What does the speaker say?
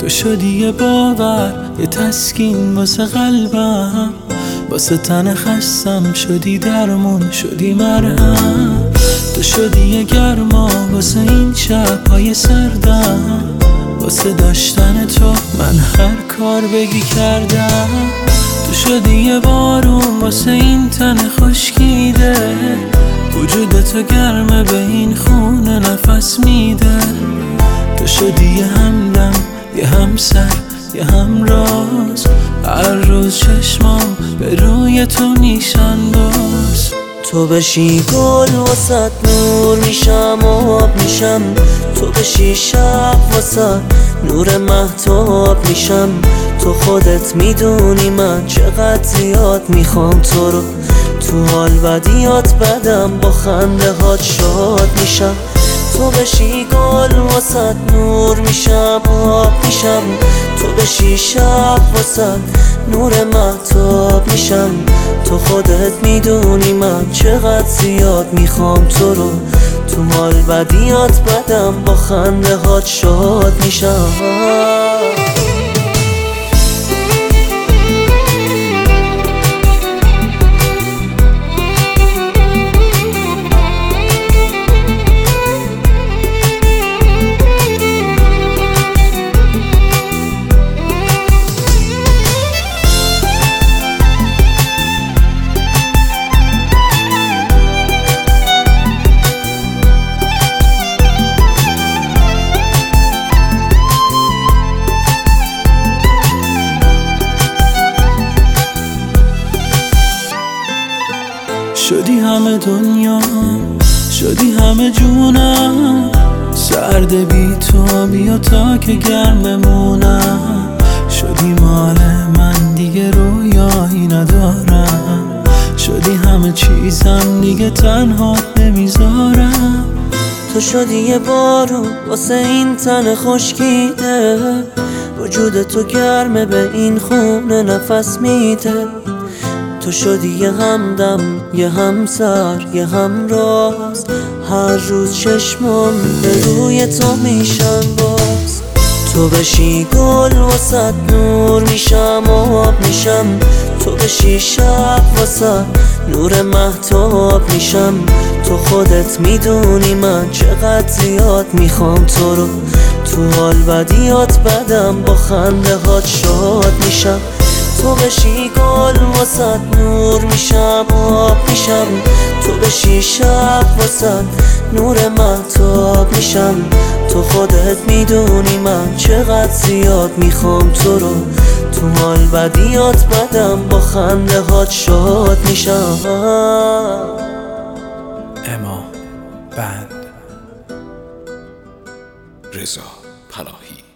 شدی یه باور، یه تسکین واسه قلبم، واسه تن خستم شدی درمون، شدی مرهم. تو شدی یه گرما واسه این شب‌های سردم، واسه داشتن تو من هر کار بگی کردم. تو شدی یه بارون واسه این تن خشکیده، وجود تو گرمه به این خونه نفس میده. تو شدی یه همدم، یه همسر، یه همراز، هر روز چشمام به روی تو نیشان باز. تو بشی گل واسط نور میشم، آب میشم. تو بشی شب واسط نور مهتاب میشم. تو خودت میدونی من چقدر زیاد میخوام تو رو، تو حال بدیات بدم با خنده هات شاد میشم. تو بشی گل واسط نور میشم، آب میشم. تو بشی شب واسط نور مهتاب میشم. تو خودت میدونی من چقدر زیاد میخوام تو رو، تو حال بدیات بدم با خنده هات شاد میشم. شدی همه دنیا، شدی همه جونم، سرد بی تو بیا تا که گرممونم. شدی مال من دیگه رویایی ندارم، شدی همه چیزم دیگه تنها نمیذارم. تو شدی یه بارون واسه این تن خشکیده، وجود تو گرمه به این خونه نفس میده. تو شدی یه همدم، یه همسر، یه همراز، هر روز چشمام به روی تو میشن باز. تو بشی گل واسط نور میشم، آب میشم. تو بشی شب واسط نور مهتاب میشم. تو خودت میدونی من چقدر زیاد میخوام تو رو، تو حال بدیات بدم با خنده هات شاد میشم. تو بشی گل واسط نور میشم، آب میشم. تو بشی شب واسط نور مهتاب میشم. تو خودت میدونی من چقدر زیاد میخوام تو رو، تو حال بدیات بدم با خنده هات شاد میشم. اما بند رضا پناهی.